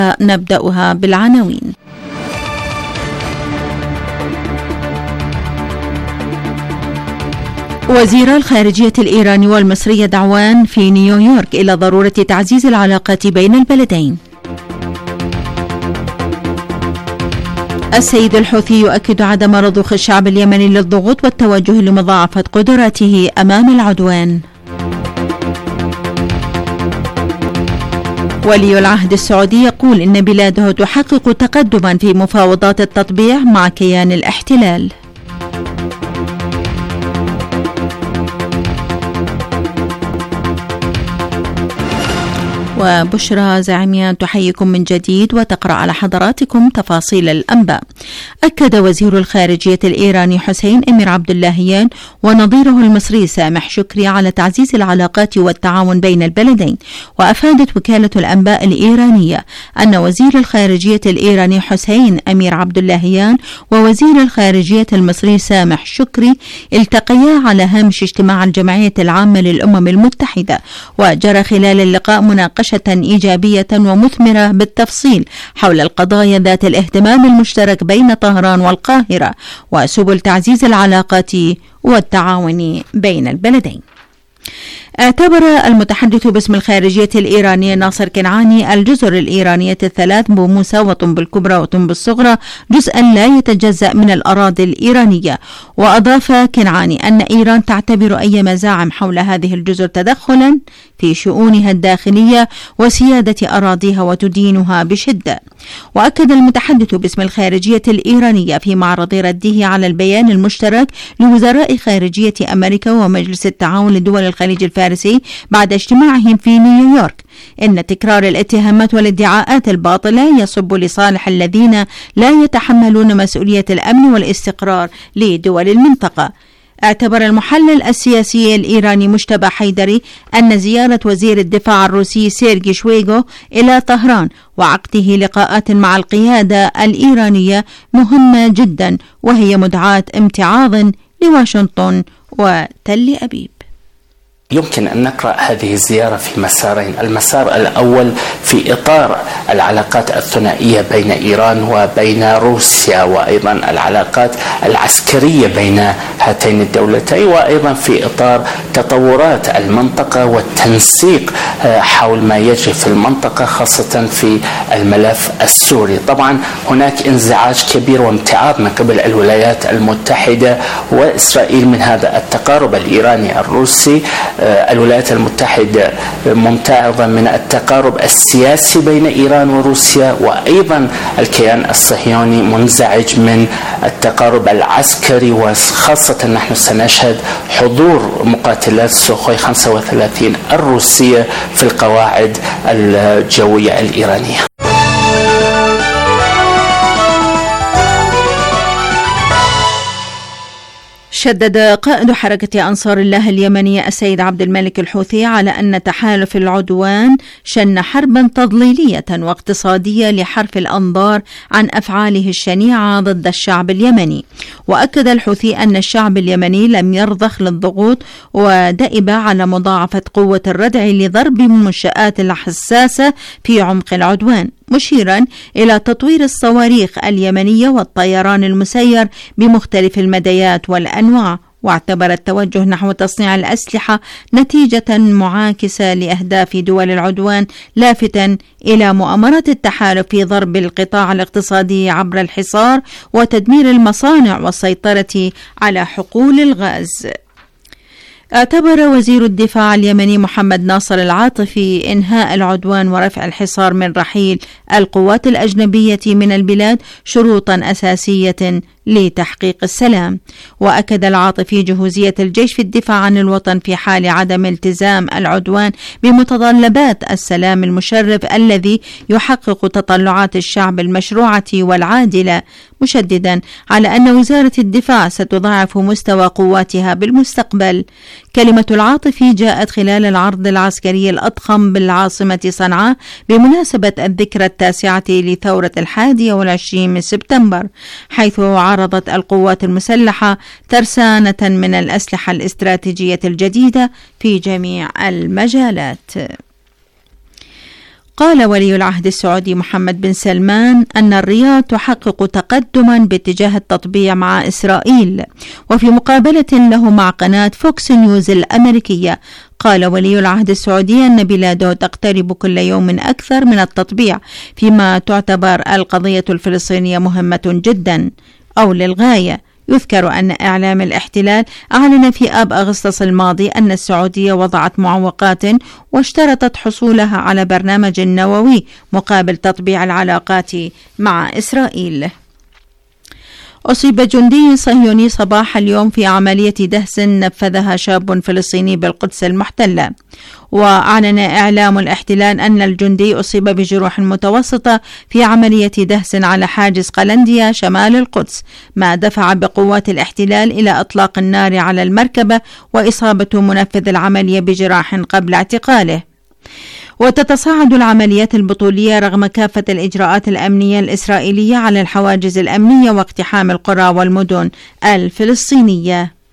نبدأها بالعناوين. وزير الخارجية الإيراني والمصري يدعوان في نيويورك إلى ضرورة تعزيز العلاقات بين البلدين. السيد الحوثي يؤكد عدم رضوخ الشعب اليمني للضغوط والتوجه لمضاعفة قدراته أمام العدوان. ولي العهد السعودي يقول إن بلاده تحقق تقدما في مفاوضات التطبيع مع كيان الاحتلال. وبشرى زعيميان تحييكم من جديد وتقرأ على حضراتكم تفاصيل الأنباء. أكد وزير الخارجية الإيراني حسين أمير عبد اللهيان ونظيره المصري سامح شكري على تعزيز العلاقات والتعاون بين البلدين. وأفادت وكالة الأنباء الإيرانية أن وزير الخارجية الإيراني حسين أمير عبد اللهيان ووزير الخارجية المصري سامح شكري التقيا على هامش اجتماع الجمعية العامة للأمم المتحدة، وجرى خلال اللقاء مناقشة إيجابية ومثمرة بالتفصيل حول القضايا ذات الاهتمام المشترك بين طهران والقاهرة وسبل تعزيز العلاقات والتعاون بين البلدين. اعتبر المتحدث باسم الخارجية الإيرانية ناصر كنعاني الجزر الإيرانية الثلاث بوموسا وطنب الكبرى وطنب الصغرى جزءا لا يتجزأ من الأراضي الإيرانية. وأضاف كنعاني أن إيران تعتبر أي مزاعم حول هذه الجزر تدخلا في شؤونها الداخلية وسيادة أراضيها وتدينها بشدة. وأكد المتحدث باسم الخارجية الإيرانية في معرض رده على البيان المشترك لوزراء خارجية أمريكا ومجلس التعاون لدول الخليج الفارسي بعد اجتماعهم في نيويورك إن تكرار الاتهامات والادعاءات الباطلة يصب لصالح الذين لا يتحملون مسؤولية الأمن والاستقرار لدول المنطقة. اعتبر المحلل السياسي الإيراني مجتبى حيدري أن زيارة وزير الدفاع الروسي سيرجي شويغو إلى طهران وعقده لقاءات مع القيادة الإيرانية مهمة جدا، وهي مدعاة امتعاض لواشنطن وتل أبيب. يمكن أن نقرأ هذه الزيارة في مسارين. المسار الأول في إطار العلاقات الثنائية بين إيران وبين روسيا، وأيضا العلاقات العسكرية بين هاتين الدولتين، وأيضا في إطار تطورات المنطقة والتنسيق حول ما يجري في المنطقة خاصة في الملف السوري. طبعا هناك انزعاج كبير وامتعاض من قبل الولايات المتحدة وإسرائيل من هذا التقارب الإيراني الروسي. الولايات المتحدة ممتعضة من التقارب السياسي بين إيران وروسيا، وأيضا الكيان الصهيوني منزعج من التقارب العسكري، وخاصة نحن سنشهد حضور مقاتلات سوخوي 35 الروسية في القواعد الجوية الإيرانية. شدد قائد حركة أنصار الله اليمنية السيد عبد الملك الحوثي على أن تحالف العدوان شن حربا تضليلية واقتصادية لحرف الأنظار عن أفعاله الشنيعة ضد الشعب اليمني. وأكد الحوثي أن الشعب اليمني لم يرضخ للضغوط ودأب على مضاعفة قوة الردع لضرب المنشآت الحساسة في عمق العدوان، مشيرا إلى تطوير الصواريخ اليمنية والطيران المسير بمختلف المديات والأنواع. واعتبر التوجه نحو تصنيع الأسلحة نتيجة معاكسة لأهداف دول العدوان، لافتا إلى مؤامرة التحالف في ضرب القطاع الاقتصادي عبر الحصار وتدمير المصانع والسيطرة على حقول الغاز. اعتبر وزير الدفاع اليمني محمد ناصر العاطفي إنهاء العدوان ورفع الحصار من رحيل القوات الأجنبية من البلاد شروطا أساسية لتحقيق السلام. وأكد العاطفي جهوزية الجيش في الدفاع عن الوطن في حال عدم التزام العدوان بمتطلبات السلام المشرف الذي يحقق تطلعات الشعب المشروعة والعادلة، مشددا على أن وزارة الدفاع ستضاعف مستوى قواتها بالمستقبل. كلمة العاطفي جاءت خلال العرض العسكري الأضخم بالعاصمة صنعاء بمناسبة الذكرى 9 لثورة 21 من سبتمبر، حيث عرضت القوات المسلحة ترسانة من الأسلحة الاستراتيجية الجديدة في جميع المجالات. قال ولي العهد السعودي محمد بن سلمان أن الرياض تحقق تقدما باتجاه التطبيع مع إسرائيل. وفي مقابلة له مع قناة فوكس نيوز الأمريكية، قال ولي العهد السعودي أن بلاده تقترب كل يوم أكثر من التطبيع، فيما تعتبر القضية الفلسطينية مهمة جدا أو للغاية. يذكر أن إعلام الاحتلال أعلن في آب أغسطس الماضي أن السعودية وضعت معوقات واشترطت حصولها على برنامج نووي مقابل تطبيع العلاقات مع إسرائيل. أصيب جندي صهيوني صباح اليوم في عملية دهس نفذها شاب فلسطيني بالقدس المحتلة. وأعلن إعلام الاحتلال أن الجندي أصيب بجروح متوسطة في عملية دهس على حاجز قلنديا شمال القدس، ما دفع بقوات الاحتلال إلى إطلاق النار على المركبة وإصابة منفذ العملية بجراح قبل اعتقاله. وتتصاعد العمليات البطولية رغم كافة الإجراءات الأمنية الإسرائيلية على الحواجز الأمنية واقتحام القرى والمدن الفلسطينية.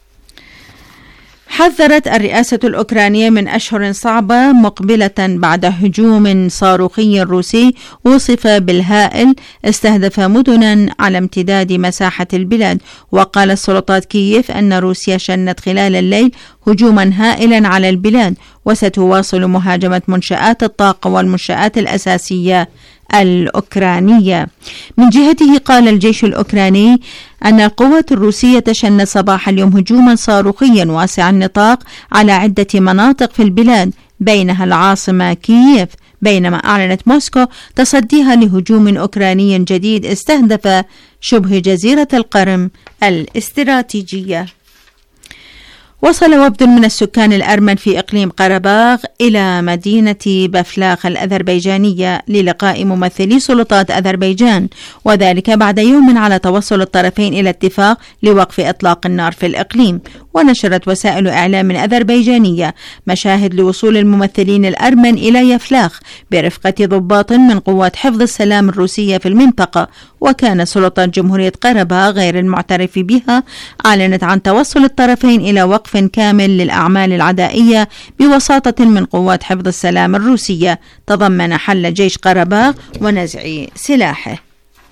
حذرت الرئاسة الأوكرانية من أشهر صعبة مقبلة بعد هجوم صاروخي روسي وصف بالهائل استهدف مدنا على امتداد مساحة البلاد. وقال السلطات كييف أن روسيا شنت خلال الليل هجوما هائلا على البلاد، وستواصل مهاجمة منشآت الطاقة والمنشآت الأساسية الأوكرانية. من جهته قال الجيش الأوكراني أن القوات الروسية شنت صباح اليوم هجوما صاروخيا واسع النطاق على عدة مناطق في البلاد بينها العاصمة كييف، بينما أعلنت موسكو تصديها لهجوم أوكراني جديد استهدف شبه جزيرة القرم الاستراتيجية. وصل وفد من السكان الأرمن في إقليم قرباغ إلى مدينة بفلاخ الأذربيجانية للقاء ممثلي سلطات أذربيجان، وذلك بعد يوم على توصل الطرفين إلى اتفاق لوقف إطلاق النار في الإقليم. ونشرت وسائل إعلام أذربيجانية مشاهد لوصول الممثلين الأرمن إلى يفلاخ برفقة ضباط من قوات حفظ السلام الروسية في المنطقة. وكان سلطات جمهورية قرباغ غير المعترف بها أعلنت عن توصل الطرفين إلى وقف كامل للأعمال العدائية بوساطة من قوات حفظ السلام الروسية، تضمن حل جيش قرباغ ونزع سلاحه.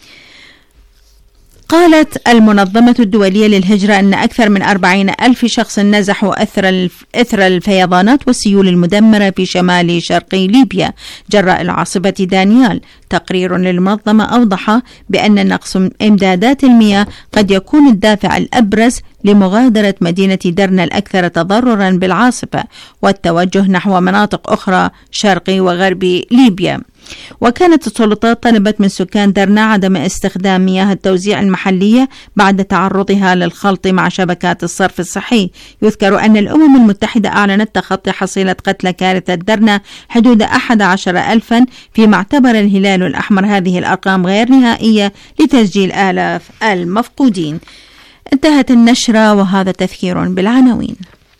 قالت المنظمة الدولية للهجرة أن أكثر من 40,000 شخص نزحوا إثر الفيضانات والسيول المدمرة في شمال شرقي ليبيا جراء العاصفة دانيال. تقرير للمنظمة أوضح بأن نقص إمدادات المياه قد يكون الدافع الأبرز لمغادرة مدينة درنا الأكثر تضررا بالعاصفة والتوجه نحو مناطق أخرى شرقي وغربي ليبيا. وكانت السلطات طلبت من سكان درنا عدم استخدام مياه التوزيع المحلية بعد تعرضها للخلط مع شبكات الصرف الصحي. يذكر أن الأمم المتحدة أعلنت تخطي حصيلة قتلى كارثة درنا حدود 11,000، فيما اعتبر الهلال الأحمر هذه الأرقام غير نهائية لتسجيل آلاف المفقودين. انتهت النشرة وهذا تذكير بالعناوين.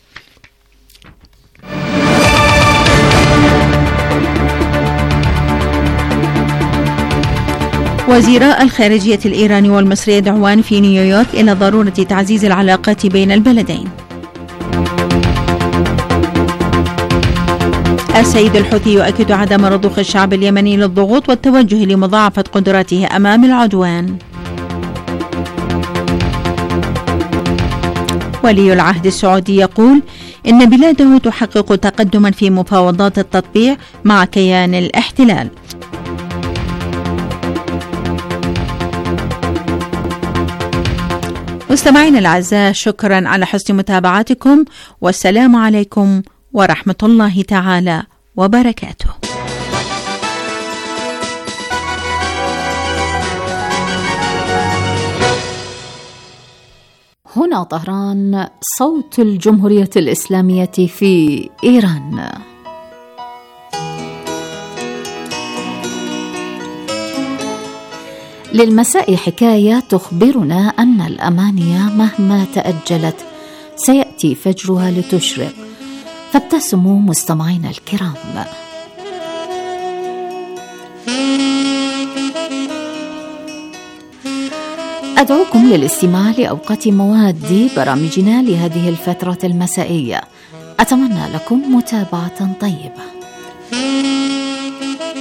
وزيراء الخارجية الإيراني والمصري يدعوان في نيويورك إلى ضرورة تعزيز العلاقات بين البلدين. السيد الحوثي يؤكد عدم رضوخ الشعب اليمني للضغوط والتوجه لمضاعفة قدراته أمام العدوان. ولي العهد السعودي يقول إن بلاده تحقق تقدما في مفاوضات التطبيع مع كيان الاحتلال. مستمعينا الأعزاء، شكرا على حسن متابعتكم، والسلام عليكم ورحمة الله تعالى وبركاته. هنا طهران، صوت الجمهورية الإسلامية في إيران. للمساء حكاية تخبرنا أن الأماني مهما تأجلت سيأتي فجرها لتشرق، فابتسموا مستمعين الكرام. أدعوكم للاستماع لأوقات مواد برامجنا لهذه الفترة المسائية. أتمنى لكم متابعة طيبة.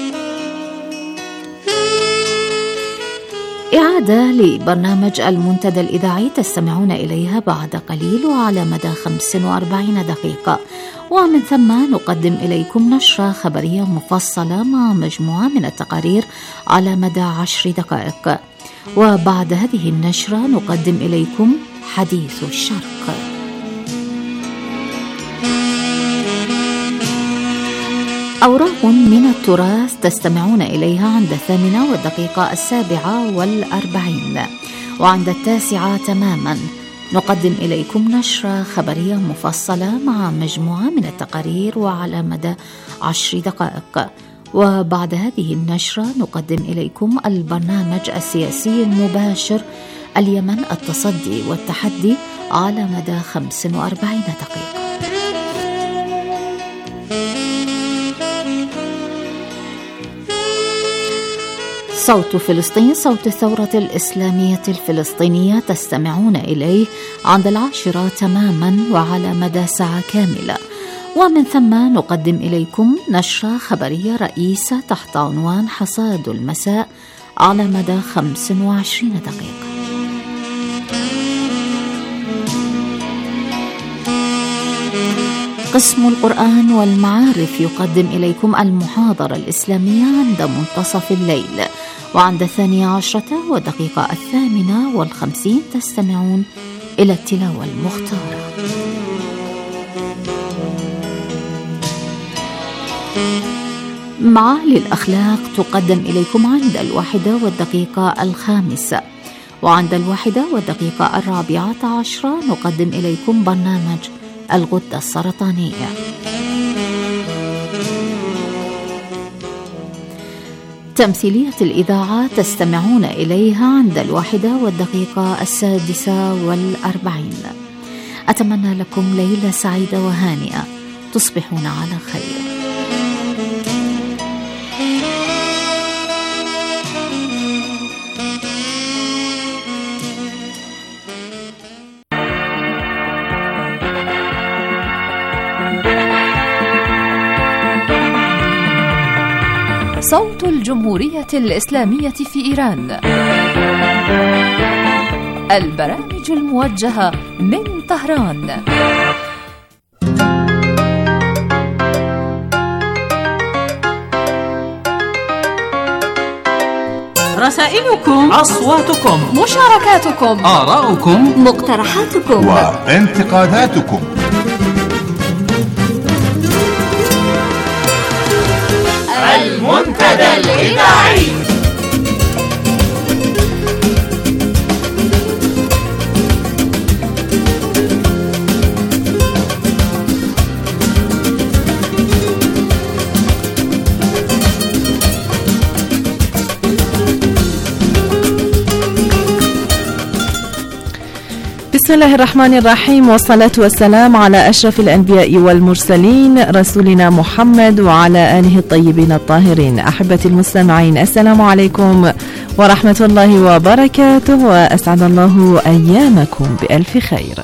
إعادة لبرنامج المنتدى الإذاعي تستمعون إليها بعد قليل وعلى مدى 45 دقيقة، ومن ثم نقدم إليكم نشرة خبرية مفصلة مع مجموعة من التقارير على مدى 10 دقائق، وبعد هذه النشرة نقدم إليكم حديث الشرق. أوراق من التراث تستمعون إليها عند 8:07 وعند 9 تماما نقدم إليكم نشرة خبرية مفصلة مع مجموعة من التقارير وعلى مدى 10 دقائق، وبعد هذه النشرة نقدم إليكم البرنامج السياسي المباشر اليمن التصدي والتحدي على مدى 45 دقيقة. صوت فلسطين، صوت الثورة الإسلامية الفلسطينية تستمعون إليه عند 10 تماما وعلى مدى ساعة كاملة، ومن ثم نقدم إليكم نشرة خبرية رئيسة تحت عنوان حصاد المساء على مدى 25 دقيقة. قسم القرآن والمعارف يقدم إليكم المحاضرة الإسلامية عند منتصف الليل، وعند 12:08 تستمعون إلى التلاوة المختارة. معالي الأخلاق تقدم إليكم عند 1:05، وعند 1:14 نقدم إليكم برنامج الغدة السرطانية. تمثيلية الإذاعة تستمعون إليها عند 1:06. أتمنى لكم ليلة سعيدة وهانئة، تصبحون على خير. صوت الجمهورية الإسلامية في إيران، البرامج الموجهة من طهران. رسائلكم، أصواتكم، مشاركاتكم، آراؤكم، مقترحاتكم وانتقاداتكم. المنتدى الإذاعي. بسم الله الرحمن الرحيم، والصلاة والسلام على أشرف الأنبياء والمرسلين رسولنا محمد وعلى آله الطيبين الطاهرين. أحبتي المستمعين، السلام عليكم ورحمة الله وبركاته، وأسعد الله أيامكم بألف خير.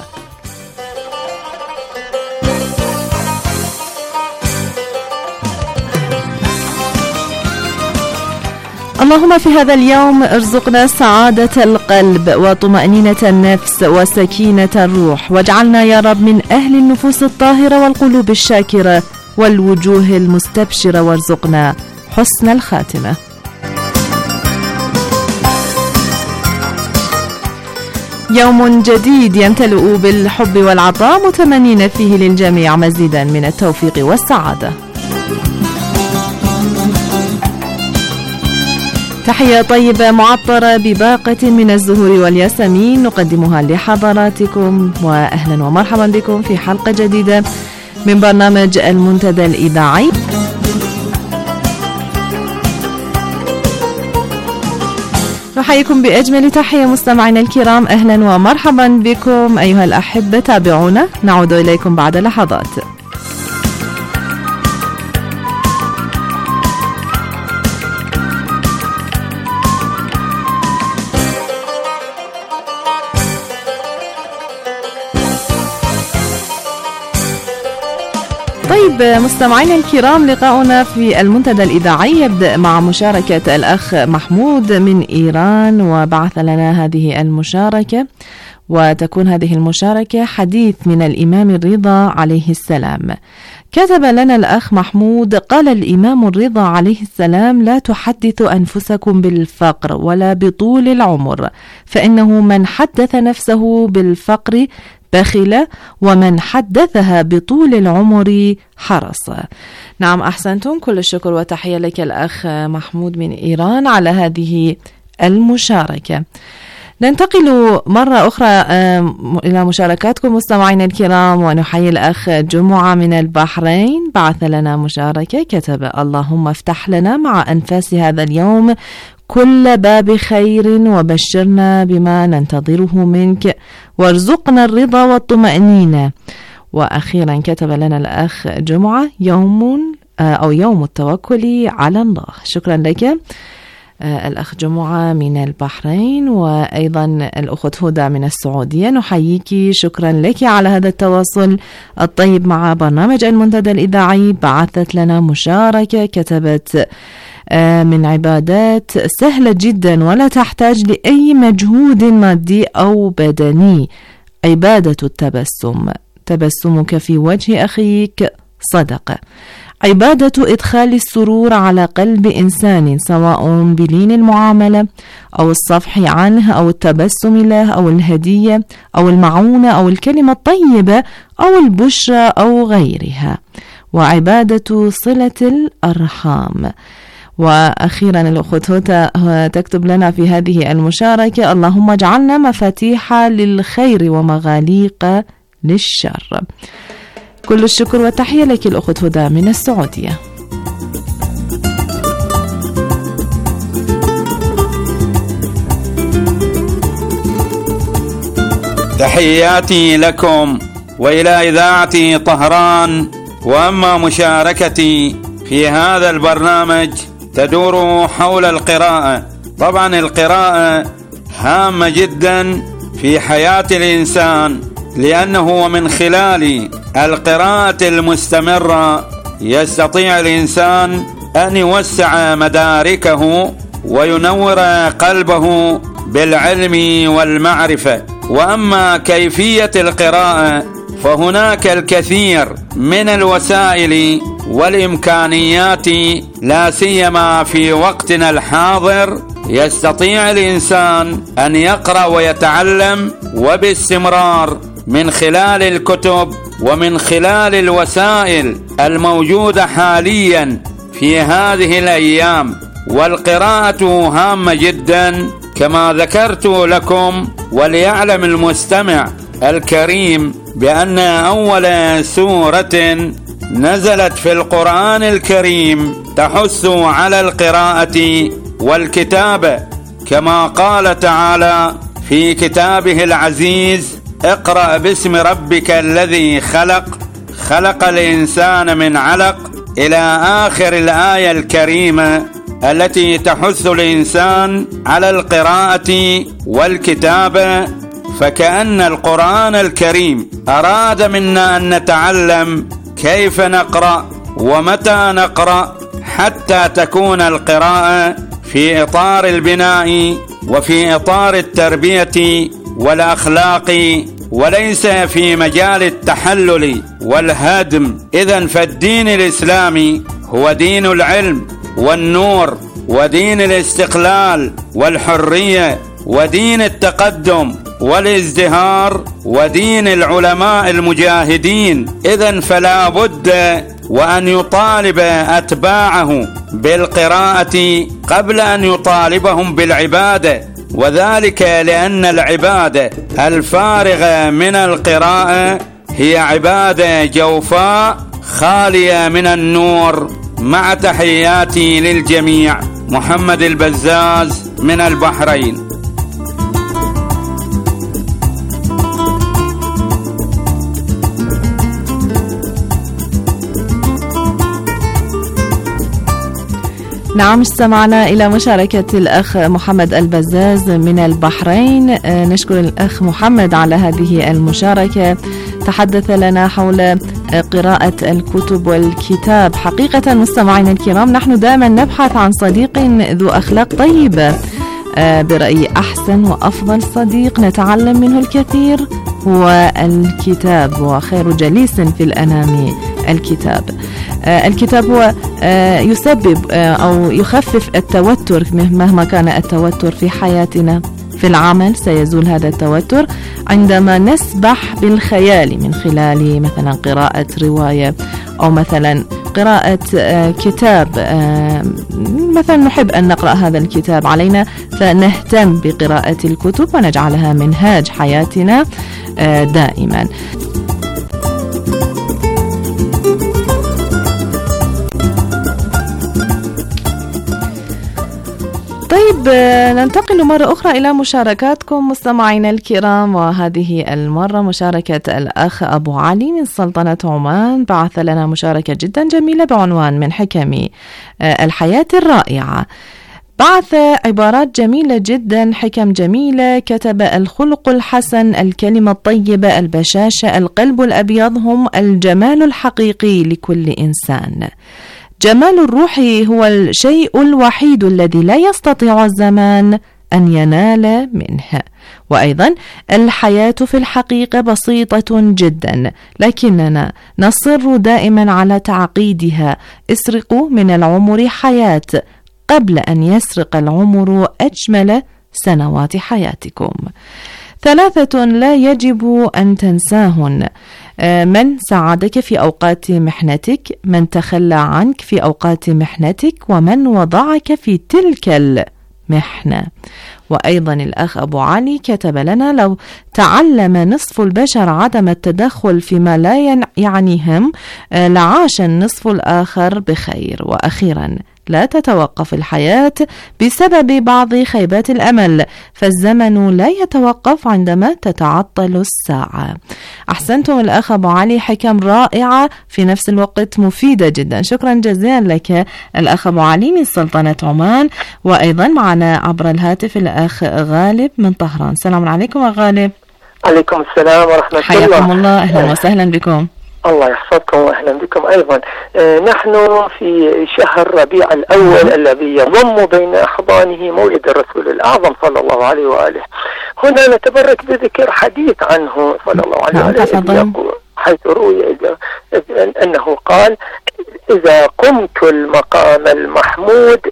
اللهم في هذا اليوم ارزقنا سعادة القلب وطمأنينة النفس وسكينة الروح، واجعلنا يا رب من أهل النفوس الطاهرة والقلوب الشاكرة والوجوه المستبشرة، وارزقنا حسن الخاتمة. يوم جديد يمتلئ بالحب والعطاء، متمنين فيه للجميع مزيدا من التوفيق والسعادة. تحية طيبة معطرة بباقة من الزهور والياسمين نقدمها لحضراتكم، وأهلا ومرحبا بكم في حلقة جديدة من برنامج المنتدى الإذاعي. نحييكم بأجمل تحية مستمعينا الكرام، أهلا ومرحبا بكم أيها الأحبة. تابعونا، نعود إليكم بعد لحظات. طيب مستمعينا الكرام، لقاؤنا في المنتدى الإذاعي يبدأ مع مشاركة الأخ محمود من إيران، وبعث لنا هذه المشاركة، وتكون هذه المشاركة حديث من الإمام الرضا عليه السلام. كتب لنا الأخ محمود: قال الإمام الرضا عليه السلام: لا تحدثوا أنفسكم بالفقر ولا بطول العمر، فإنه من حدث نفسه بالفقر بخل، ومن حدثها بطول العمر حرص. نعم، أحسنتم، كل الشكر وتحية لك الأخ محمود من إيران على هذه المشاركة. ننتقل مرة أخرى إلى مشاركاتكم مستمعينا الكرام، ونحيي الأخ جمعة من البحرين، بعث لنا مشاركة، كتب: اللهم افتح لنا مع أنفاس هذا اليوم كل باب خير، وبشرنا بما ننتظره منك، وارزقنا الرضا والطمأنينة. وأخيرا كتب لنا الأخ جمعة: يوم التوكل على الله. شكرا لك الأخ جمعة من البحرين، وأيضا الأخت هدى من السعودية، نحييك، شكرا لك على هذا التواصل الطيب مع برنامج المنتدى الإذاعي. بعثت لنا مشاركة، كتبت: من عبادات سهلة جدا ولا تحتاج لأي مجهود مادي أو بدني، عبادة التبسم، تبسمك في وجه أخيك صدقة، عبادة إدخال السرور على قلب إنسان، سواء بلين المعاملة أو الصفح عنه أو التبسم له أو الهدية أو المعونة أو الكلمة الطيبة أو البشرى أو غيرها، وعبادة صلة الأرحام. وأخيرا الأخت هدى تكتب لنا في هذه المشاركة: اللهم اجعلنا مفاتيح للخير ومغاليق للشر. كل الشكر والتحية لك الأخت هدى من السعودية. تحياتي لكم وإلى إذاعة طهران. وأما مشاركتي في هذا البرنامج تدور حول القراءة. طبعا القراءة هامة جدا في حياة الإنسان، لأنه من خلال القراءة المستمرة يستطيع الإنسان أن يوسع مداركه وينور قلبه بالعلم والمعرفة. وأما كيفية القراءة فهناك الكثير من الوسائل والإمكانيات، لا سيما في وقتنا الحاضر يستطيع الإنسان أن يقرأ ويتعلم وباستمرار من خلال الكتب ومن خلال الوسائل الموجودة حاليا في هذه الأيام. والقراءة هامة جدا كما ذكرت لكم، وليعلم المستمع الكريم بأن أول سورة نزلت في القرآن الكريم تحث على القراءة والكتابة، كما قال تعالى في كتابه العزيز: اقرأ باسم ربك الذي خلق، خلق الإنسان من علق، إلى آخر الآية الكريمة التي تحث الإنسان على القراءة والكتابة. فكأن القرآن الكريم أراد منا أن نتعلم كيف نقرأ ومتى نقرأ، حتى تكون القراءة في إطار البناء وفي إطار التربية والأخلاق، وليس في مجال التحلل والهدم. إذن فالدين الإسلامي هو دين العلم والنور، ودين الاستقلال والحرية، ودين التقدم والازدهار، ودين العلماء المجاهدين. إذن فلا بد وأن يطالب أتباعه بالقراءة قبل أن يطالبهم بالعبادة، وذلك لأن العبادة الفارغة من القراءة هي عبادة جوفاء خالية من النور. مع تحياتي للجميع، محمد البزاز من البحرين. نعم، استمعنا إلى مشاركة الأخ محمد البزاز من البحرين. نشكر الأخ محمد على هذه المشاركة. تحدث لنا حول قراءة الكتب والكتاب. حقيقة مستمعينا الكرام، نحن دائما نبحث عن صديق ذو أخلاق طيبة. برأيي أحسن وأفضل صديق نتعلم منه الكثير هو الكتاب، وخير جليس في الأنام الكتاب. الكتاب هو يسبب أو يخفف التوتر مهما كان التوتر في حياتنا. في العمل سيزول هذا التوتر عندما نسبح بالخيال من خلال مثلا قراءة رواية أو مثلا قراءة كتاب. مثلا نحب أن نقرأ هذا الكتاب، علينا فنهتم بقراءة الكتب ونجعلها منهاج حياتنا دائما. طيب، ننتقل مرة أخرى إلى مشاركاتكم مستمعينا الكرام، وهذه المرة مشاركة الأخ أبو علي من سلطنة عمان. بعث لنا مشاركة جدا جميلة بعنوان من حكم الحياة الرائعة. بعث عبارات جميلة جدا، حكم جميلة. كتب: الخلق الحسن، الكلمة الطيبة، البشاشة، القلب الأبيض هم الجمال الحقيقي لكل إنسان. جمال الروح هو الشيء الوحيد الذي لا يستطيع الزمان أن ينال منه. وأيضا الحياة في الحقيقة بسيطة جدا، لكننا نصر دائما على تعقيدها. اسرقوا من العمر حياة قبل أن يسرق العمر أجمل سنوات حياتكم. 3 لا يجب أن تنساهن: من ساعدك في أوقات محنتك، من تخلى عنك في أوقات محنتك، ومن وضعك في تلك المحنة. وأيضا الأخ أبو علي كتب لنا: لو تعلم نصف البشر عدم التدخل فيما لا يعنيهم لعاش النصف الآخر بخير. وأخيرا، لا تتوقف الحياة بسبب بعض خيبات الأمل، فالزمن لا يتوقف عندما تتعطل الساعة. أحسنتم الأخ أبو علي، حكم رائعة في نفس الوقت مفيدة جدا. شكرا جزيلا لك الأخ أبو علي من سلطنة عمان. وأيضا معنا عبر الهاتف الأخ غالب من طهران. السلام عليكم يا غالب. عليكم السلام ورحمة الله. حياكم الله، أهلا وسهلا بكم. الله يحفظكم وأهلا بكم أيضا. نحن في شهر ربيع الأول الذي يضم بين أحضانه مولد الرسول الأعظم صلى الله عليه وآله. هنا نتبرك بذكر حديث عنه صلى الله عليه وآله، حيث روي أنه قال: إذا قمت المقام المحمود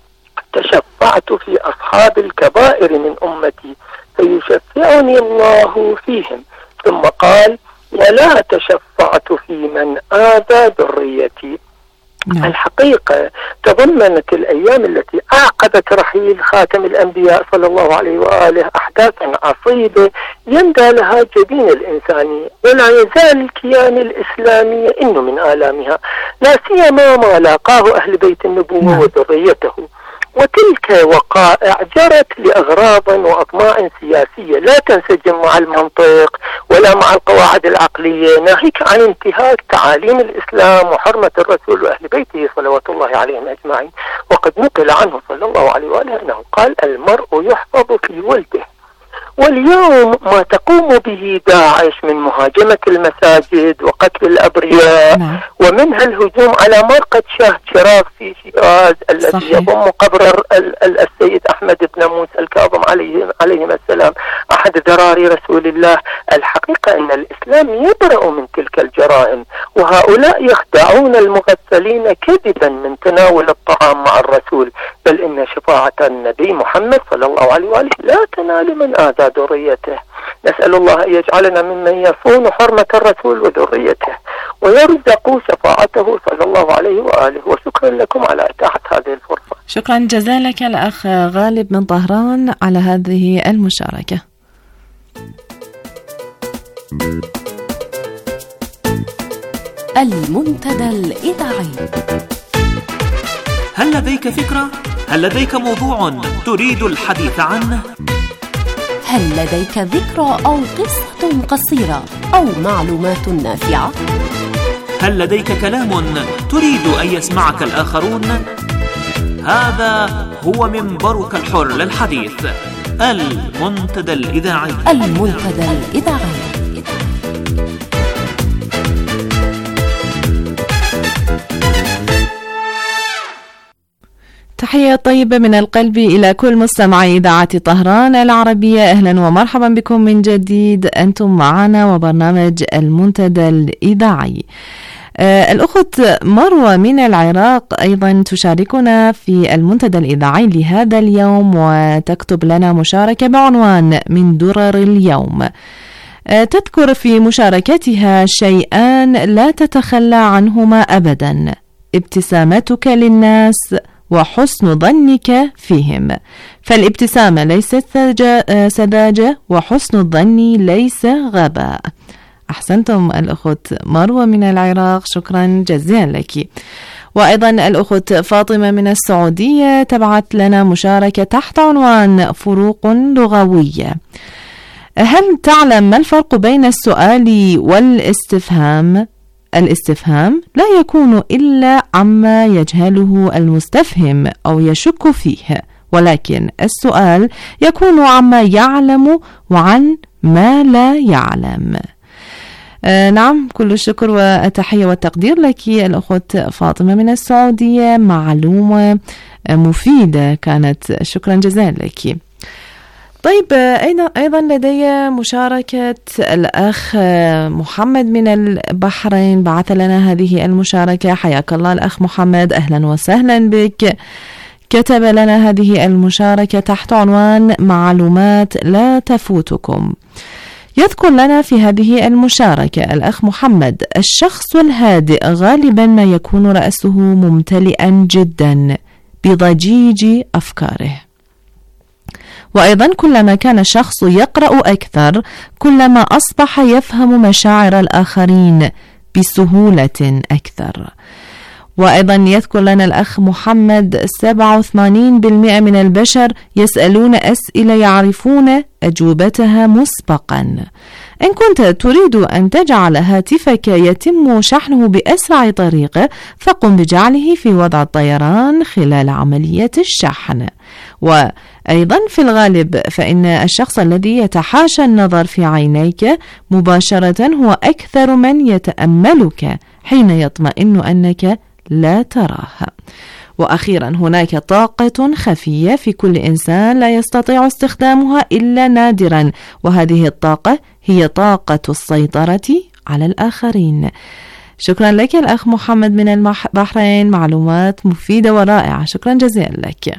تشفعت في أصحاب الكبائر من أمتي فيشفعني الله فيهم. ثم قال: ولا تشفعت في من آذى ذريتي. الحقيقة تضمنت الأيام التي أعقبت رحيل خاتم الأنبياء صلى الله عليه وآله أحداثا عصيبة يندى لها جبين الإنساني، ولا يزال الكيان الإسلامي إنه من آلامها، لا سيما ما لاقاه أهل بيت النبوة وذريته. وتلك وقائع جرت لأغراض وأطماع سياسية لا تنسجم مع المنطق ولا مع القواعد العقلية، ناهيك عن انتهاك تعاليم الإسلام وحرمة الرسول وأهل بيته صلوات الله عليهم أجمعين. وقد نقل عنه صلى الله عليه وآله أنه قال: المرء يحفظ في ولده. واليوم ما تقوم به داعش من مهاجمة المساجد وقتل الأبرياء ومنها الهجوم على مرقد شاه شراف في شيراز الذي يضم قبر السيد أحمد بن موسى الكاظم عليهم السلام أحد ذراري رسول الله. الحقيقة أن الإسلام يبرأ من تلك الجرائم، وهؤلاء يخدعون المغفلين كذبا من تناول الطعام مع الرسول، بل إن شفاعة النبي محمد صلى الله عليه وآله لا تنال من آذى ذريته. نسأل الله أن يجعلنا ممن يصون حرمة الرسول وذريته ويرزق شفاعته صلى الله عليه وآله. وشكرا لكم على إتاحة هذه الفرصة. شكرا جزيلك الأخ غالب من طهران على هذه المشاركة. المنتدى الإذاعي. هل لديك فكرة؟ هل لديك موضوع تريد الحديث عنه؟ هل لديك ذكرى أو قصة قصيرة أو معلومات نافعة؟ هل لديك كلام تريد أن يسمعك الآخرون؟ هذا هو منبرك الحر للحديث، المنتدى الإذاعي. المنتدى الإذاعي. والتحية الطيبة من القلب إلى كل مستمعي إذاعة طهران العربية. أهلا ومرحبا بكم من جديد، أنتم معنا وبرنامج المنتدى الإذاعي. الأخت مروة من العراق أيضا تشاركنا في المنتدى الإذاعي لهذا اليوم، وتكتب لنا مشاركة بعنوان من درر اليوم. تذكر في مشاركتها شيئان لا تتخلى عنهما أبدا: ابتسامتك للناس وحسن ظنك فيهم، فالابتسامة ليست سذاجة وحسن الظن ليس غباء. أحسنتم الأخت مروة من العراق، شكرا جزيلا لك. وأيضا الأخت فاطمة من السعودية تبعت لنا مشاركة تحت عنوان فروق لغوية. هل تعلم ما الفرق بين السؤال والاستفهام؟ الاستفهام لا يكون إلا عما يجهله المستفهم أو يشك فيه، ولكن السؤال يكون عما يعلم وعن ما لا يعلم. نعم، كل الشكر والتحية والتقدير لك الأخت فاطمة من السعودية، معلومة مفيدة كانت، شكرا جزيلا لك. طيب، أيضا لدي مشاركة الأخ محمد من البحرين، بعث لنا هذه المشاركة. حياك الله الأخ محمد، أهلا وسهلا بك. كتب لنا هذه المشاركة تحت عنوان معلومات لا تفوتكم. يذكر لنا في هذه المشاركة الأخ محمد: الشخص الهادئ غالبا ما يكون رأسه ممتلئا جدا بضجيج أفكاره، وأيضا كلما كان الشخص يقرأ أكثر كلما أصبح يفهم مشاعر الآخرين بسهولة أكثر. وأيضا يذكر لنا الأخ محمد: 87% من البشر يسألون أسئلة يعرفون أجوبتها مسبقا. إن كنت تريد أن تجعل هاتفك يتم شحنه بأسرع طريقة فقم بجعله في وضع الطيران خلال عملية الشحن. وأيضا في الغالب فإن الشخص الذي يتحاشى النظر في عينيك مباشرة هو أكثر من يتأملك حين يطمئن أنك لا تراها. وأخيرا، هناك طاقة خفية في كل إنسان لا يستطيع استخدامها إلا نادرا، وهذه الطاقة هي طاقة السيطرة على الآخرين. شكرا لك الأخ محمد من البحرين، معلومات مفيدة ورائعة، شكرا جزيلا لك.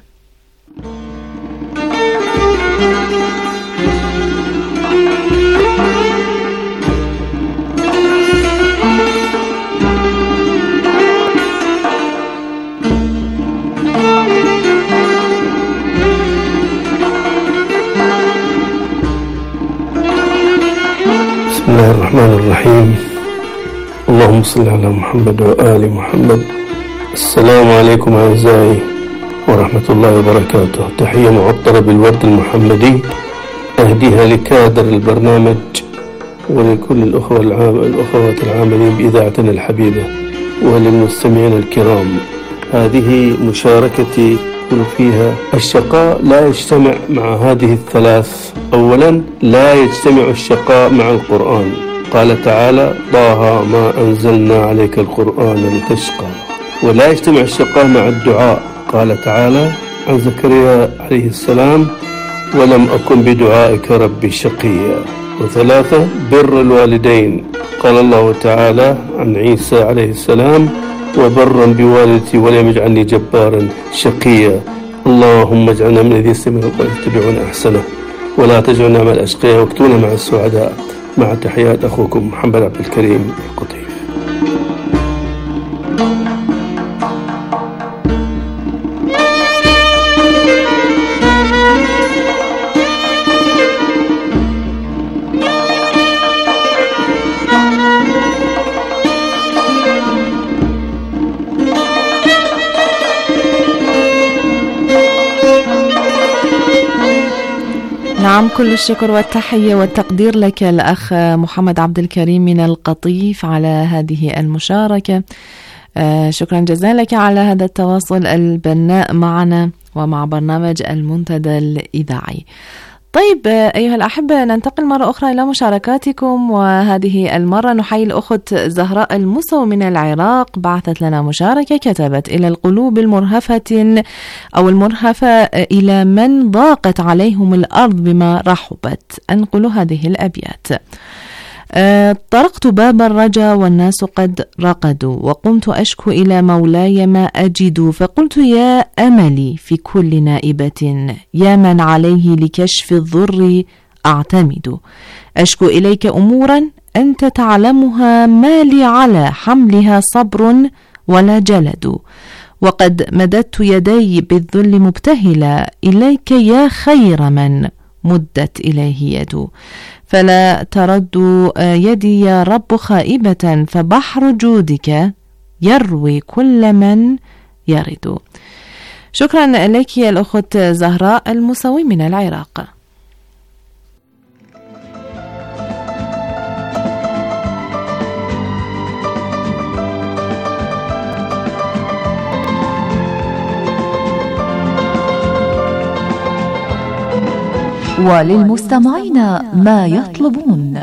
بسم الله الرحمن الرحيم. اللهم صل على محمد وآل محمد. السلام عليكم أعزائي ورحمة الله وبركاته. تحية معطرة بالورد المحمدي أهديها لكادر البرنامج ولكل الأخوات العاملين بإذاعتنا الحبيبة وللمستمعين الكرام. هذه مشاركتي فيها: الشقاء لا يجتمع مع هذه الثلاث. أولا، لا يجتمع الشقاء مع القرآن، قال تعالى: طه ما أنزلنا عليك القرآن لتشقى. ولا يجتمع الشقاء مع الدعاء، قال تعالى عن زكريا عليه السلام: ولم أكن بدعائك ربي شقيا. وثلاثة، بر الوالدين، قال الله تعالى عن عيسى عليه السلام: وبرا بوالدتي ولم يجعلني جبارا شقيا. اللهم اجعلنا من الذين يستمعون القول يتبعون احسنه، ولا تجعلنا مع الاشقياء واكتبنا مع السعداء. مع تحيات اخوكم محمد عبد الكريم القطيف. نعم، كل الشكر والتحية والتقدير لك الأخ محمد عبد الكريم من القطيف على هذه المشاركة. شكرا جزيلا لك على هذا التواصل البناء معنا ومع برنامج المنتدى الإذاعي. طيب أيها الأحبة، ننتقل مرة أخرى إلى مشاركاتكم، وهذه المرة نحيي الأخت زهراء الموسوي من العراق. بعثت لنا مشاركة كتبت: إلى القلوب المرهفة أو المرهفة إلى من ضاقت عليهم الأرض بما رحبت، أنقل هذه الأبيات: طرقت باب الرجا والناس قد رقدوا، وقمت أشكو إلى مولاي ما أجد، فقلت يا أملي في كل نائبة، يا من عليه لكشف الضر أعتمد، أشكو إليك أمورا أنت تعلمها، ما لي على حملها صبر ولا جلد، وقد مددت يدي بالذل مبتهلا، إليك يا خير من مدت إليه يد، فلا ترد يدي يا رب خائبة، فبحر جودك يروي كل من يرد. شكرا لك يا الأخت زهراء الموسوي من العراق. وللمستمعين ما يطلبون.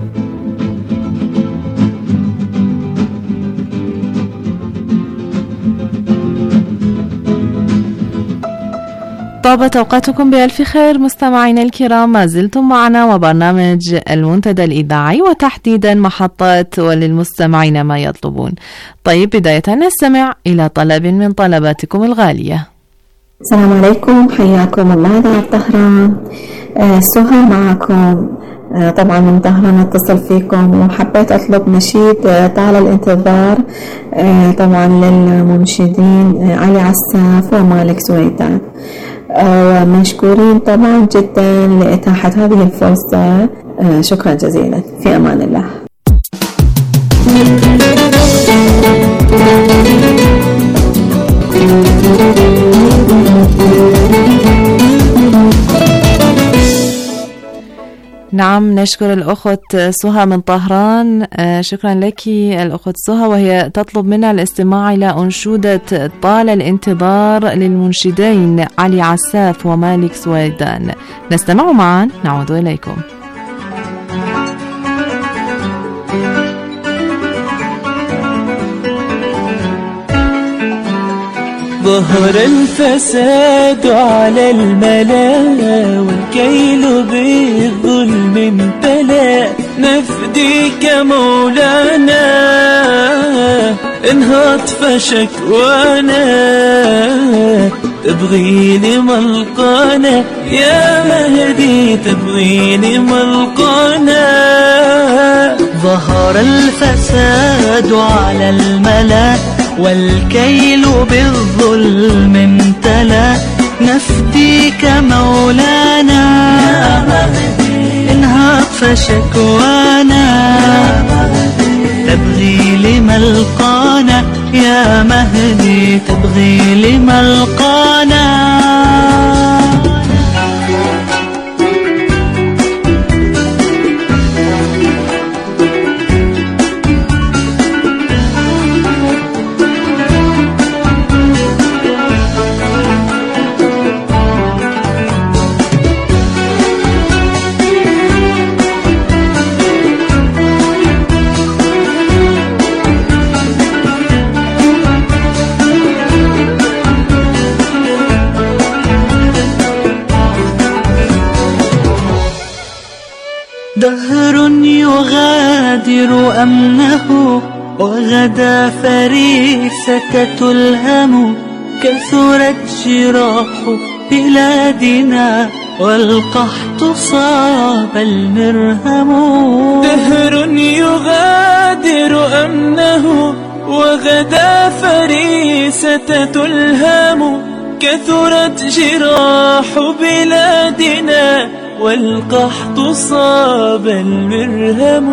طابت أوقاتكم بألف خير مستمعينا الكرام، ما زلتم معنا وبرنامج المنتدى الإذاعي، وتحديدا محطات وللمستمعين ما يطلبون. طيب بداية نستمع إلى طلب من طلباتكم الغالية. السلام عليكم، حياكم الله إذاعة طهران. سهى معكم طبعا من طهران اتصل فيكم، وحبيت أطلب نشيد طال الانتظار طبعا للمنشدين علي عساف ومالك سويدان، ومشكورين طبعا جدا لإتاحة هذه الفرصة. شكرا جزيلا، في أمان الله. نعم، نشكر الأخت سهى من طهران. شكرا لك الأخت سهى، وهي تطلب منا الاستماع إلى أنشودة طال الانتظار للمنشدين علي عساف ومالك سويدان. نستمع معا، نعود إليكم. ظهر الفساد على الملا، والكيل بالظلم امتلا، نفديك مولانا انهض فشكوانا، تبغيني ملقانا يا مهدي، تبغيني ملقانا. ظهر الفساد على الملا، والكيل بالظلم امتلا، نفديك مولانا انهض فشكوانا، تبغي لملقانا يا مهدي، تبغي لملقانا. دهر يغادر أمنه، وغدا فريسة تلهم، كثرت جراح بلادنا، والقحط صاب المرهم. دهر يغادر أمنه، وغدا فريسة تلهم، كثرت جراح بلادنا، والقحط صاب المرهم.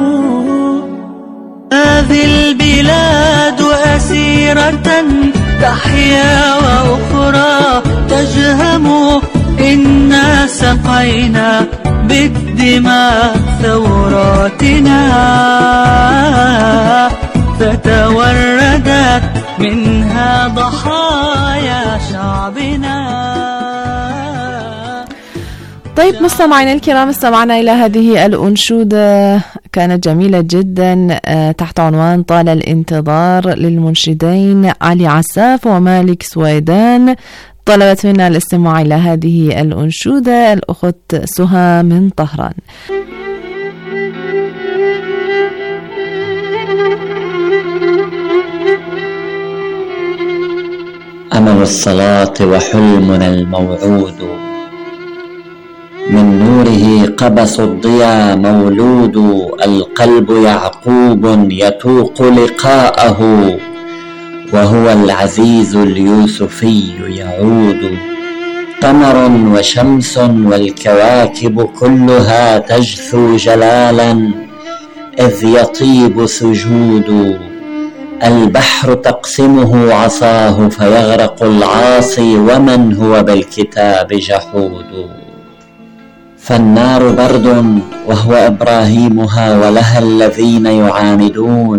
هذه البلاد أسيرة تحيا وأخرى تجهم، إنا سقينا بالدماء ثوراتنا، فتوردت منها ضحايا شعبنا. طيب مستمعينا الكرام، استمعنا إلى هذه الأنشودة كانت جميلة جدا تحت عنوان طال الانتظار للمنشدين علي عساف ومالك سويدان. طلبت منا الاستماع إلى هذه الأنشودة الأخت سهى من طهران. أمل الصلاة وحلمنا الموعود، من نوره قبس الضياء مولود، القلب يعقوب يتوق لقاءه، وهو العزيز اليوسفي يعود. قمر وشمس والكواكب كلها تجثو جلالا، إذ يطيب سجود. البحر تقسمه عصاه فيغرق العاصي، ومن هو بالكتاب جحود. فالنار برد وهو إبراهيمها، ولها الذين يعاندون.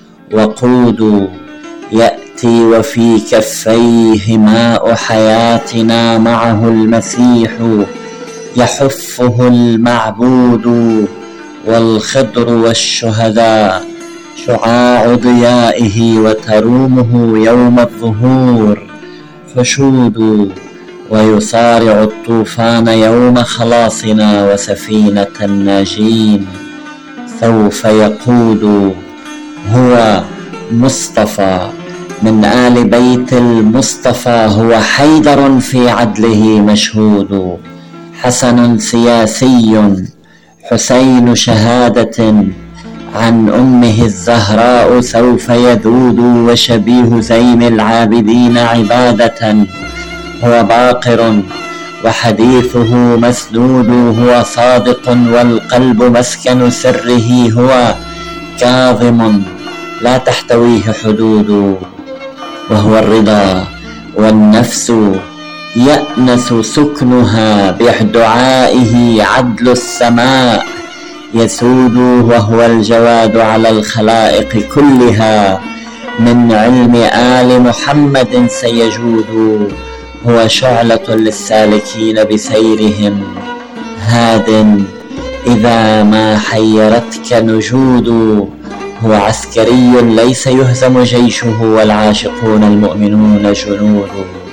وقود يأتي وفي كفيه ماء حياتنا، معه المسيح يحفه المعبود. والخضر والشهداء شعاع ضيائه، وترومه يوم الظهور حشود. ويصارع الطوفان يوم خلاصنا، وسفينة الناجين سوف يقود. هو مصطفى من آل بيت المصطفى، هو حيدر في عدله مشهود. حسن سياسي، حسين شهادة، عن أمه الزهراء سوف يذود. وشبيه زين العابدين عبادة، هو باقر وحديثه مسدود. هو صادق والقلب مسكن سره، هو كاظم لا تحتويه حدود. وهو الرضا والنفس يأنس سكنها، بدعائه عدل السماء يسود. وهو الجواد على الخلائق كلها، من علم آل محمد سيجود. هو شعلة للسالكين بسيرهم، هاد إذا ما حيرتك نجود. هو عسكري ليس يهزم جيشه، والعاشقون المؤمنون جنود.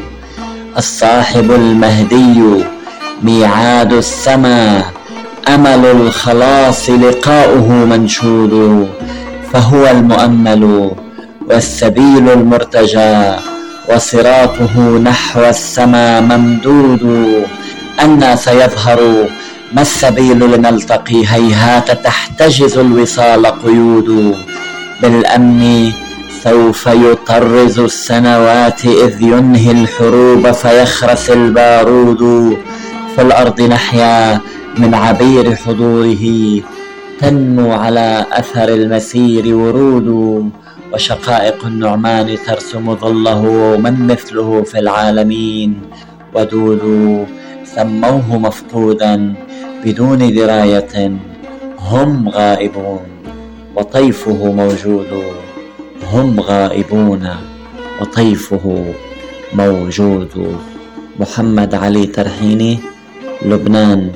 الصاحب المهدي ميعاد السماء، أمل الخلاص لقاؤه منشود. فهو المؤمل والسبيل المرتجى، وصراطه نحو السماء ممدود. أنى سيظهر ما السبيل لنلتقي، هيهات تحتجز الوصال قيود. بالأمن سوف يطرز السنوات، إذ ينهي الحروب فيخرس البارود. في الأرض نحيا من عبير حضوره، تنمو على أثر المسير ورود. وشقائق النعمان ترسم ظله، من مثله في العالمين ودود. سموه مفقودا بدون دراية، هم غائبون وطيفه موجود. هم غائبون وطيفه موجود. محمد علي ترحيني، لبنان.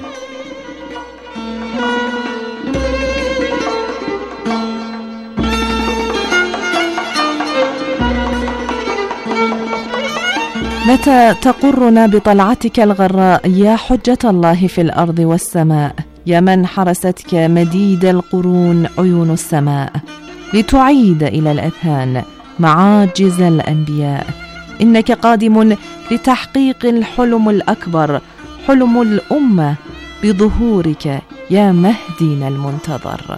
متى تقرنا بطلعتك الغراء، يا حجة الله في الأرض والسماء، يا من حرستك مديد القرون عيون السماء، لتعيد إلى الأذهان معاجز الأنبياء. إنك قادم لتحقيق الحلم الأكبر، حلم الأمة، بظهورك يا مهدينا المنتظر.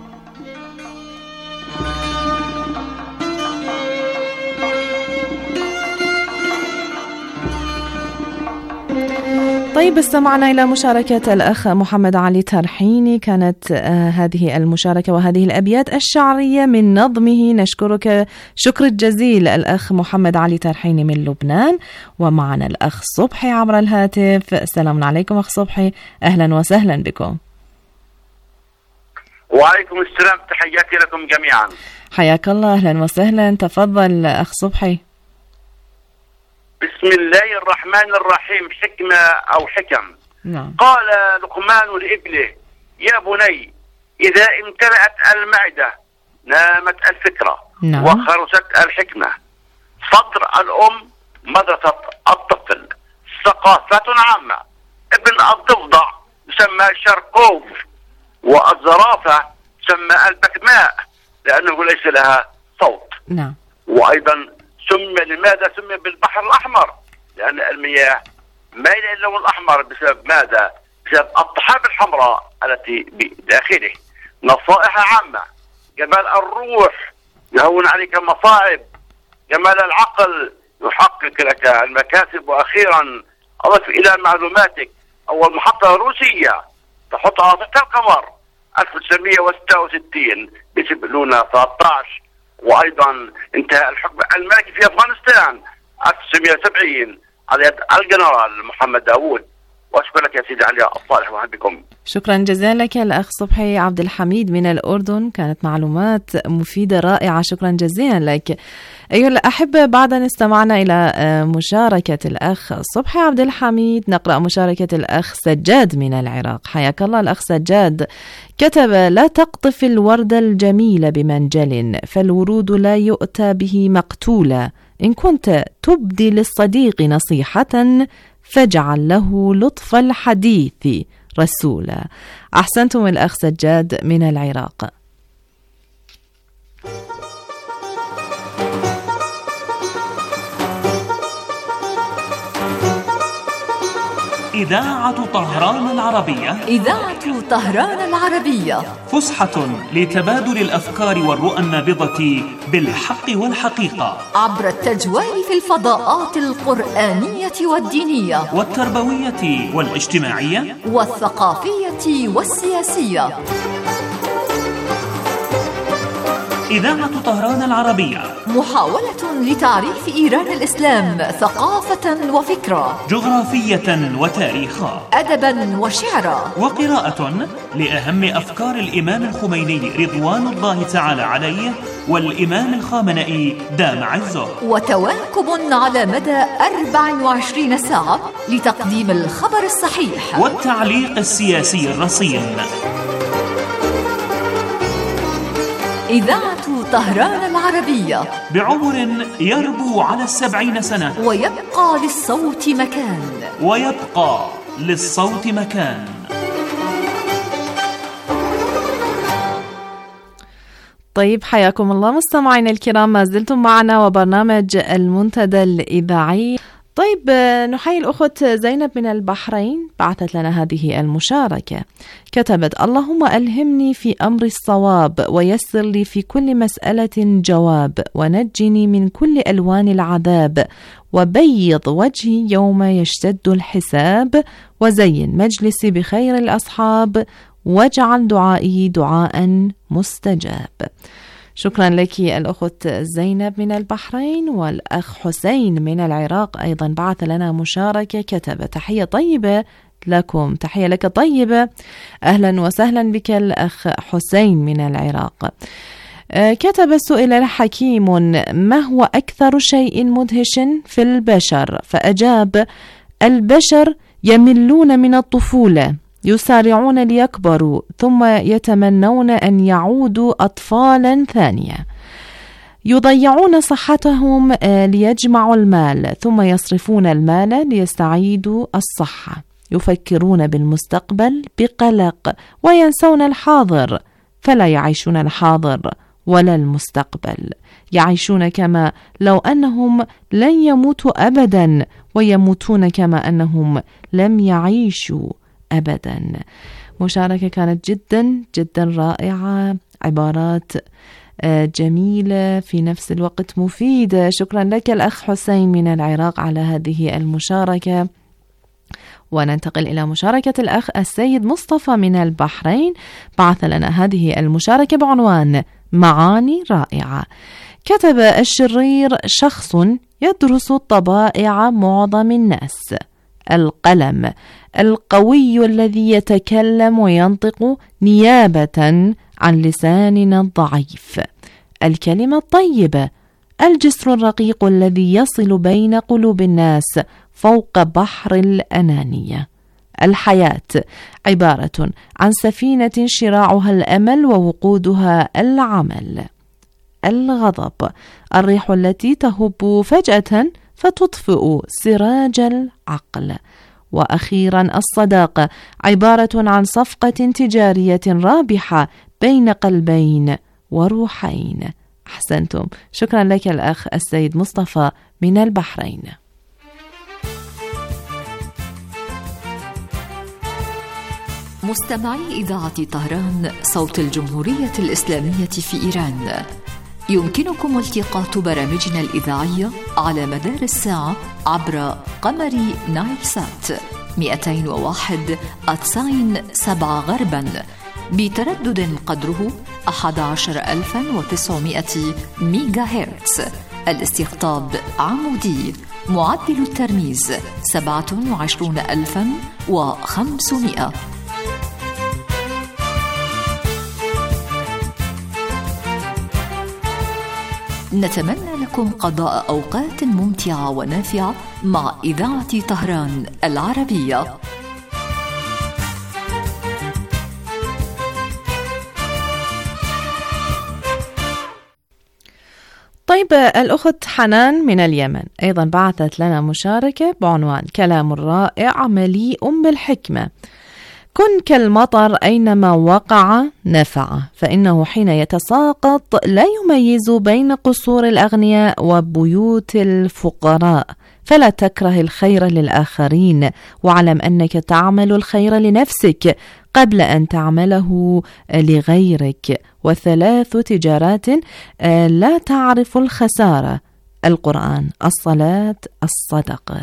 طيب استمعنا إلى مشاركة الأخ محمد علي ترحيني. كانت هذه المشاركة وهذه الأبيات الشعرية من نظمه. نشكرك شكر الجزيل الأخ محمد علي ترحيني من لبنان. ومعنا الأخ صبحي عبر الهاتف. السلام عليكم أخ صبحي، أهلا وسهلا بكم. وعليكم السلام، تحياتي لكم جميعا. حياك الله، أهلا وسهلا، تفضل أخ صبحي. بسم الله الرحمن الرحيم. حكمة أو حكم. قال لقمان لابنه: يا بني، إذا امتلأت المعدة نامت الفكرة وخرست الحكمة. صدر الأم مدرسة الطفل، ثقافات عامة. ابن الضفدع يسمى شرقوف، والزرافة تسمى البكماء لأنه ليس لها صوت. وأيضا لماذا سمي بالبحر الأحمر؟ لأن المياه مايلة إلى اللون الأحمر بسبب ماذا؟ بسبب الطحالب الحمراء التي بداخله. نصائح عامة: جمال الروح يهون عليك المصاعب، جمال العقل يحقق لك المكاسب. وأخيرا أضف إلى معلوماتك أول محطة روسية تحط على سطح القمر 1966 باسم لونا 13. وأيضا انتهى الحكم الملكي في أفغانستان 1970 على يد الجنرال محمد داوود. وأشكر لك يا سيدي علي الصالح وحبكم. شكرا جزيلا لك الأخ صبحي عبد الحميد من الأردن، كانت معلومات مفيدة رائعة، شكرا جزيلا لك. أيها الأحبة، بعد أن استمعنا إلى مشاركة الأخ صبحي عبد الحميد نقرأ مشاركة الأخ سجاد من العراق. حياك الله الأخ سجاد. كتب: لا تقطف الورد الجميل بمنجل، فالورود لا يؤتى به مقتولا. إن كنت تبدي للصديق نصيحة فاجعل له لطف الحديث رسولا. أحسنتم الأخ سجاد من العراق. إذاعة طهران العربية. إذاعة طهران العربية، فسحة لتبادل الأفكار والرؤى النابضة بالحق والحقيقة، عبر التجوال في الفضاءات القرآنية والدينية والتربوية والاجتماعية والثقافية والسياسية. إذاعة طهران العربية، محاولة لتعريف إيران الإسلام ثقافة وفكرة، جغرافية وتاريخا، أدبا وشعرا، وقراءة لأهم أفكار الإمام الخميني رضوان الله تعالى عليه والإمام الخامنئي دام عزه، وتواكب على مدى 24 ساعة لتقديم الخبر الصحيح والتعليق السياسي الرصين. إذاعة طهران العربية، بعمر يربو على 70 سنة، ويبقى للصوت مكان، ويبقى للصوت مكان. طيب، حياكم الله مستمعينا الكرام، ما زلتم معنا وبرنامج المنتدى الإذاعي. طيب، نحيي الأخت زينب من البحرين، بعثت لنا هذه المشاركة. كتبت: اللهم ألهمني في أمر الصواب، ويسر لي في كل مسألة جواب، ونجني من كل ألوان العذاب، وبيض وجهي يوم يشتد الحساب، وزين مجلسي بخير الأصحاب، واجعل دعائي دعاء مستجاب. شكرا لك الأخت زينب من البحرين. والأخ حسين من العراق أيضا بعث لنا مشاركة، كتب: تحية طيبة لكم. تحية لك طيبة، أهلا وسهلا بك الأخ حسين من العراق. كتب: سئل الحكيم: ما هو أكثر شيء مدهش في البشر؟ فأجاب: البشر يملون من الطفولة، يسارعون ليكبروا، ثم يتمنون أن يعودوا أطفالا ثانية، يضيعون صحتهم ليجمعوا المال، ثم يصرفون المال ليستعيدوا الصحة، يفكرون بالمستقبل بقلق، وينسون الحاضر، فلا يعيشون الحاضر ولا المستقبل، يعيشون كما لو أنهم لن يموتوا أبدا، ويموتون كما أنهم لم يعيشوا أبدا. مشاركة كانت جدا جدا رائعة، عبارات جميلة في نفس الوقت مفيدة. شكرا لك الأخ حسين من العراق على هذه المشاركة. وننتقل إلى مشاركة الأخ السيد مصطفى من البحرين، بعث لنا هذه المشاركة بعنوان معاني رائعة. كتب: الشرير شخص يدرس طبائع معظم الناس، القلم القوي الذي يتكلم وينطق نيابة عن لساننا الضعيف، الكلمة الطيبة، الجسر الرقيق الذي يصل بين قلوب الناس فوق بحر الأنانية، الحياة عبارة عن سفينة شراعها الأمل ووقودها العمل. الغضب الريح التي تهب فجأة فتطفئ سراج العقل. وأخيرا الصداقة عبارة عن صفقة تجارية رابحة بين قلبين وروحين. أحسنتم، شكرا لك الأخ السيد مصطفى من البحرين. مستمعي إذاعة طهران صوت الجمهورية الإسلامية في إيران، يمكنكم التقاط برامجنا الإذاعية على مدار الساعة عبر قمر نايل سات 201.7 غربا بتردد قدره 11900 ميجا هرتز. الاستقطاب عمودي، معدل الترميز 27500. نتمنى لكم قضاء أوقات ممتعة ونافعة مع إذاعة طهران العربية. طيب، الأخت حنان من اليمن أيضا بعثت لنا مشاركة بعنوان كلام رائع مليء بالحكمة. كن كالمطر أينما وقع نفع، فإنه حين يتساقط لا يميز بين قصور الأغنياء وبيوت الفقراء. فلا تكره الخير للآخرين، واعلم أنك تعمل الخير لنفسك قبل أن تعمله لغيرك. وثلاث تجارات لا تعرف الخسارة: القرآن، الصلاة، الصدقة.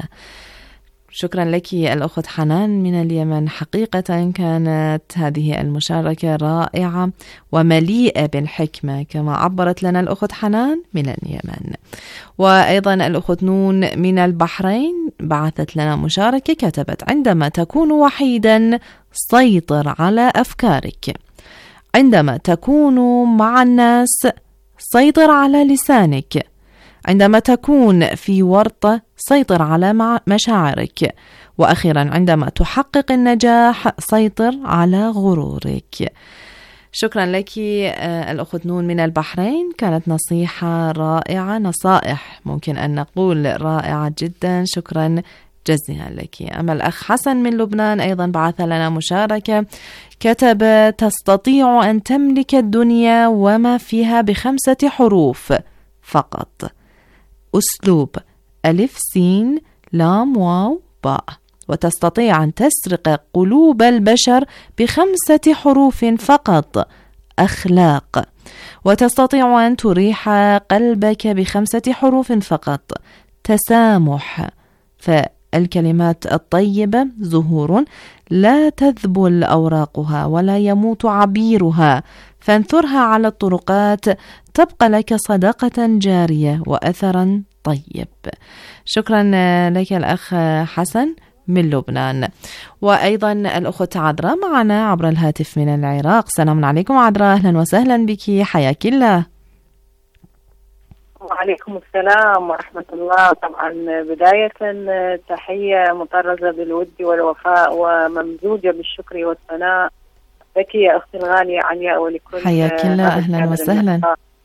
شكرا لك الأخت حنان من اليمن. حقيقة كانت هذه المشاركة رائعة ومليئة بالحكمة كما عبرت لنا الأخت حنان من اليمن. وأيضا الأخت نون من البحرين بعثت لنا مشاركة، كتبت: عندما تكون وحيدا سيطر على أفكارك، عندما تكون مع الناس سيطر على لسانك، عندما تكون في ورطة سيطر على مشاعرك، وأخيرا عندما تحقق النجاح سيطر على غرورك. شكرا لك الأخت نون من البحرين، كانت نصيحة رائعة، نصائح ممكن أن نقول رائعة جدا. شكرا جزيلا لك. أما الأخ حسن من لبنان أيضا بعث لنا مشاركة، كتب: تستطيع أن تملك الدنيا وما فيها ب5 حروف فقط. أسلوب ألف سين لام واو باء. وتستطيع أن تسرق قلوب البشر ب5 حروف فقط. أخلاق. وتستطيع أن تريح قلبك ب5 حروف فقط. تسامح. فالكلمات الطيبة زهور لا تذبل أوراقها ولا يموت عبيرها، فانثرها على الطرقات تبقى لك صدقة جارية وأثرا طيب. شكرا لك الأخ حسن من لبنان. وأيضا الأخت عذراء معنا عبر الهاتف من العراق. السلام عليكم عذراء، أهلا وسهلا بك، حياك الله. وعليكم السلام ورحمة الله. طبعا بداية تحية مطرزة بالود والوفاء وممزوجة بالشكر والثناء لك يا أختي الغالية علياء، ولكل حياك الله، أهلا وسهلا.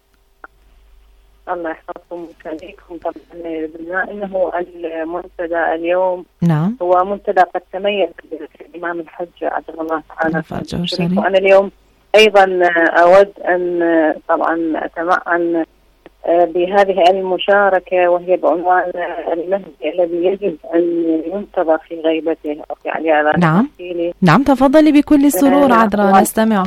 الله يحفظكم ويخليكم. طبعا بما أنه المنتدى اليوم نعم هو منتدى قد تميز بالإمام الحج عجل الله تعالى فرجه، وأنا اليوم أيضا أود أن طبعا أتمعن بهذه المشاركة، وهي بعنوان المهدي الذي يجب أن ينتظر في غيبته. يعني نعم تفضلي بكل سرور عذراء، نستمع.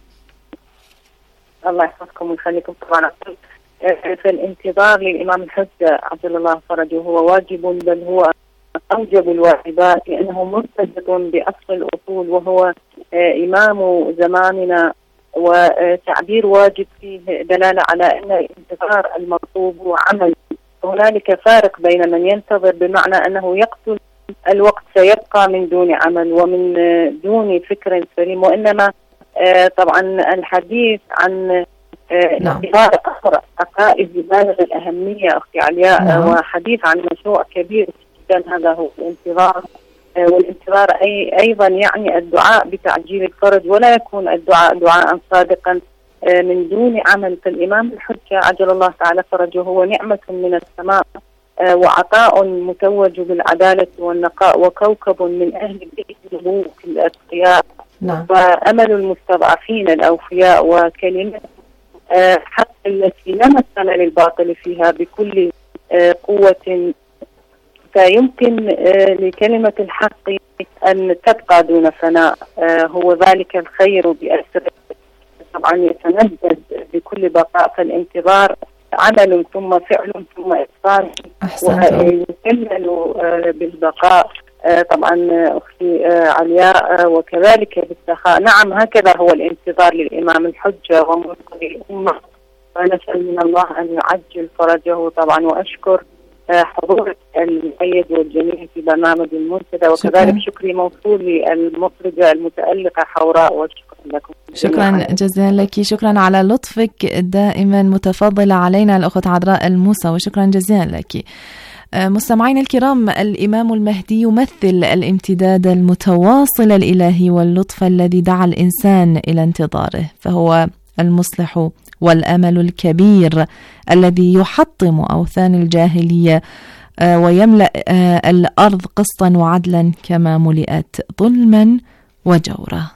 الله يحفظكم ويخليكم. طبعا في الانتظار للإمام الحج عجل الله فرجه هو واجب، بل هو أوجب الواجبات، لأنه مرتبط بأصل الأصول، وهو إمام زماننا، وتعبير واجب فيه دلالة على أن الانتظار المطلوب هو عمل. هنالك فارق بين من ينتظر بمعنى أنه يقتل الوقت سيبقى من دون عمل ومن دون فكر سليم، وإنما طبعا الحديث عن انتظار أمر عقائد بالغ الأهمية أختي علياء، وحديث عن مشروع كبير جدا هذا هو الانتظار. والانتظار أيضا يعني الدعاء بتعجيل الفرج، ولا يكون الدعاء دعاء صادقا من دون عمل. فالإمام الحجة عجل الله تعالى فرجه هو نعمة من السماء وعطاء متوج بالعدالة والنقاء، وكوكب من أهل بيت الملوك الأتقياء، وأمل المستضعفين الأوفياء، وكلمة حق التي لا مثل للباطل فيها بكل قوة. فيمكن لكلمة الحق أن تبقى دون فناء، هو ذلك الخير بأسره طبعا يتمدد بكل بقاء. فالانتظار عمل ثم فعل ثم إبصار، ويكمل بالبقاء طبعا أختي علياء، وكذلك بالسخاء. نعم، هكذا هو الانتظار للإمام الحجة ومنقذ الأمة، ونسأل من الله أن يعجل فرجه طبعا. وأشكر حضور المؤيد والجميع في برنامج المنتدى، وكذلك شكري موصول للمخرجة المتألقة حوراء، وشكرا لكم. شكرا جزيلا لك، شكرا على لطفك دائما متفضلة علينا الأخت عذراء الموسى، وشكرا جزيلا لك. مستمعين الكرام، الإمام المهدي يمثل الامتداد المتواصل الإلهي واللطف الذي دعا الإنسان إلى انتظاره، فهو المصلح والأمل الكبير الذي يحطم أوثان الجاهلية ويملأ الأرض قسطا وعدلا كما ملئت ظلما وجورا.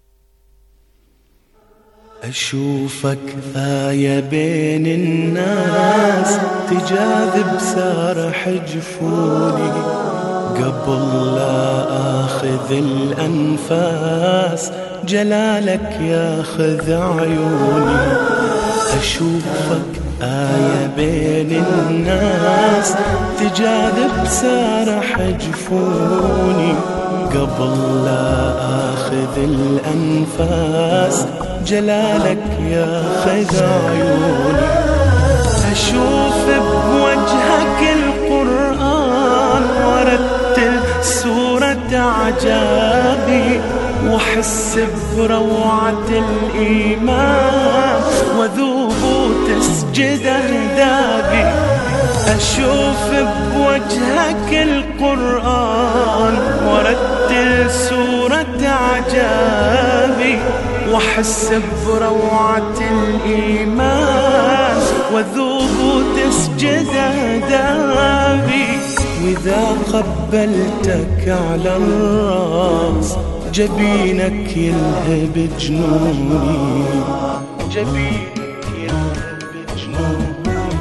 أشوفك آية بين الناس تجاذب سارح جفوني، قبل لا آخذ الأنفاس جلالك ياخذ عيوني. أشوفك آية بين الناس تجاذب سارح جفوني، قبل لا آخذ الأنفاس جلالك ياخذ عيوني. أشوف بوجهك القرآن ورتل سورة عجابي، وحس بروعة الإيمان وذوب تسجد أهدابي. أشوف بوجهك القرآن ورتل سورة عجابي، وحس بروعة الإيمان وذوب تسجد أهدابي. وإذا قبلتك على الراس جبينك يلهب جنوني، جبينك يلهب جنوني.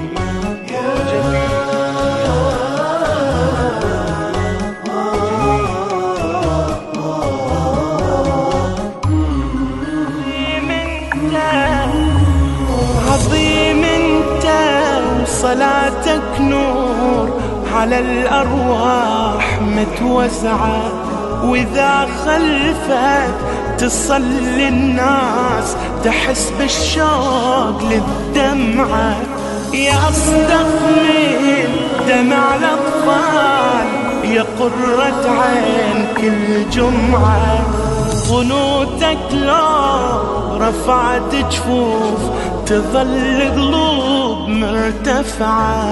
عظيم انت وصلاتك نور على الأرواح متوسعة، وإذا خلفك تصلي الناس تحس بالشوق للدمعة. يا أصدق من دمع الأطفال، يا قرة عين كل جمعة. قنوتك لو رفعت جفوف تظل قلوب مرتفعة،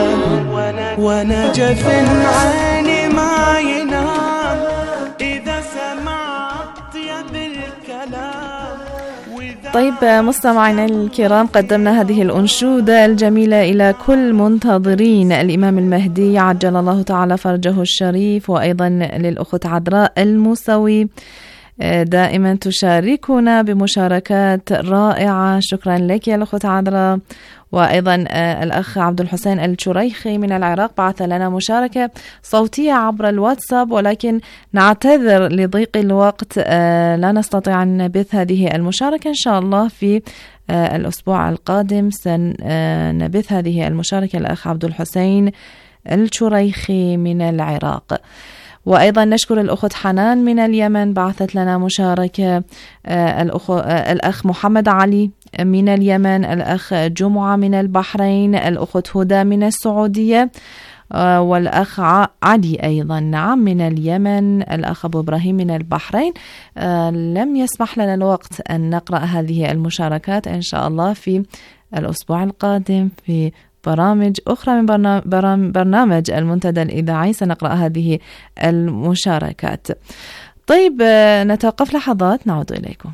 وانا جفن عيني ما ينام إذا سمعت يد الكلام. طيب مستمعينا الكرام، قدمنا هذه الأنشودة الجميلة إلى كل منتظرين الإمام المهدي عجل الله تعالى فرجه الشريف، وأيضا للأخت عذراء الموسوي دائما تشاركنا بمشاركات رائعة. شكرا لك يا الأخت عذراء. وأيضا الأخ عبد الحسين الشريخي من العراق بعث لنا مشاركة صوتية عبر الواتساب، ولكن نعتذر لضيق الوقت لا نستطيع أن نبث هذه المشاركة. إن شاء الله في الأسبوع القادم سنبث هذه المشاركة الأخ عبد الحسين الشريخي من العراق. وأيضا نشكر الأخت حنان من اليمن بعثت لنا مشاركة، الأخ محمد علي من اليمن، الأخ جمعة من البحرين، الأخت هدى من السعودية، والأخ علي أيضا نعم من اليمن، الأخ أبو إبراهيم من البحرين. لم يسمح لنا الوقت أن نقرأ هذه المشاركات، إن شاء الله في الأسبوع القادم في برامج أخرى من برنامج المنتدى الإذاعي سنقرأ هذه المشاركات. طيب نتوقف لحظات، نعود إليكم.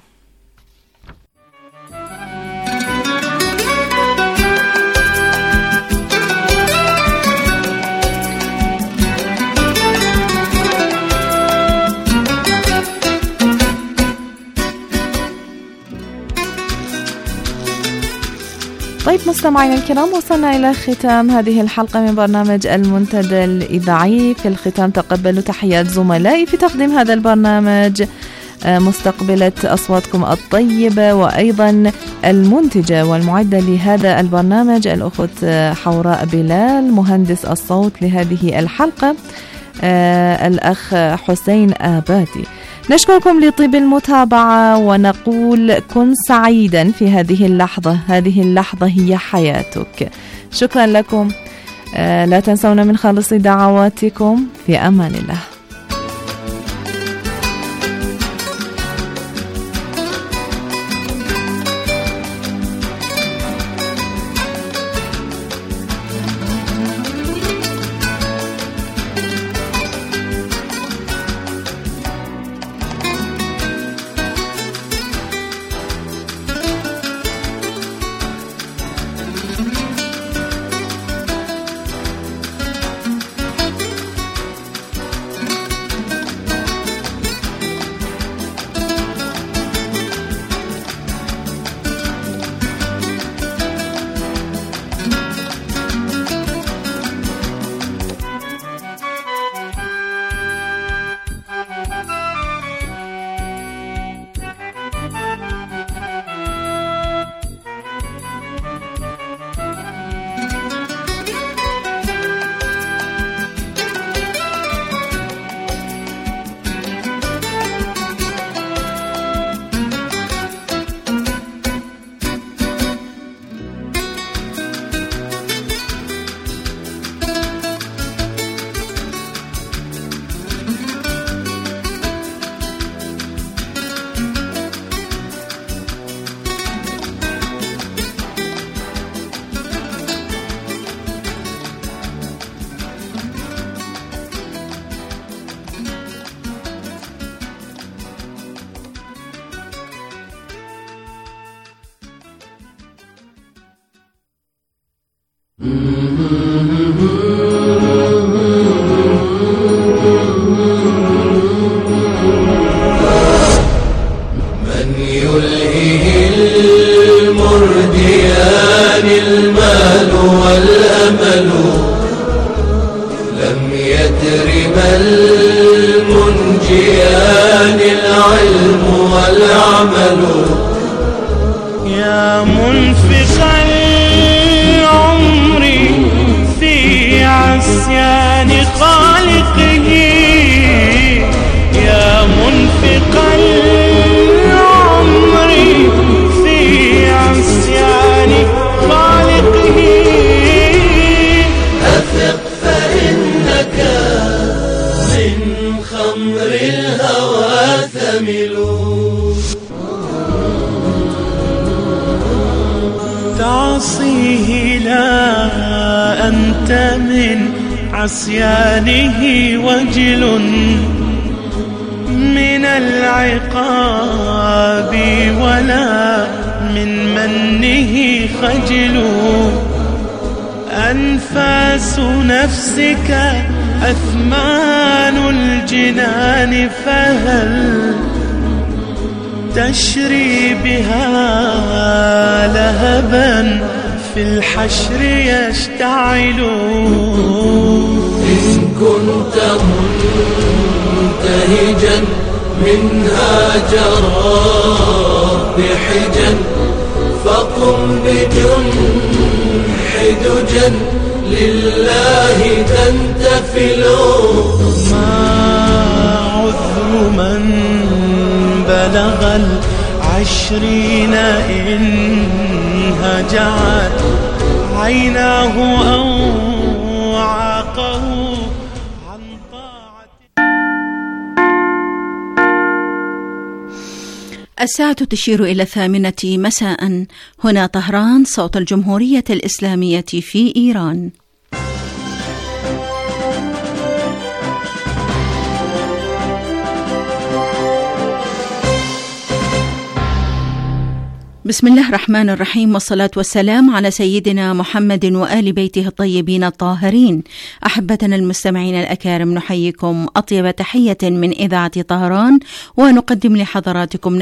طيب مستمعينا الكرام، وصلنا إلى ختام هذه الحلقة من برنامج المنتدى الإذاعي. في الختام تقبلوا تحيات زملائي في تقديم هذا البرنامج، مستقبلة أصواتكم الطيبة، وأيضا المنتجة والمعدة لهذا البرنامج الأخت حوراء بلال، مهندس الصوت لهذه الحلقة الأخ حسين آبادي. نشكركم لطيب المتابعة ونقول كن سعيدا في هذه اللحظة، هذه اللحظة هي حياتك. شكرا لكم، لا تنسونا من خالص دعواتكم، في أمان الله. تعصيه لا أنت من عصيانه وجل من العقاب ولا من منه خجل أنفاس نفسك أثمان الجنان فهل تشري بها لهبا في الحشر يشتعل إن كنت منتهجا منها جرى بحجا فقم بجنح دجا لله تنتفل ما عذر من بلغ 20 إن هجعت عيناه أو عاقه عن طاعة. الساعة تشير إلى 8 مساء. هنا طهران، صوت الجمهورية الإسلامية في إيران. بسم الله الرحمن الرحيم، والصلاة والسلام على سيدنا محمد وآل بيته الطيبين الطاهرين. أحبتنا المستمعين الأكارم، نحييكم أطيب تحية من إذاعة طهران، ونقدم لحضراتكم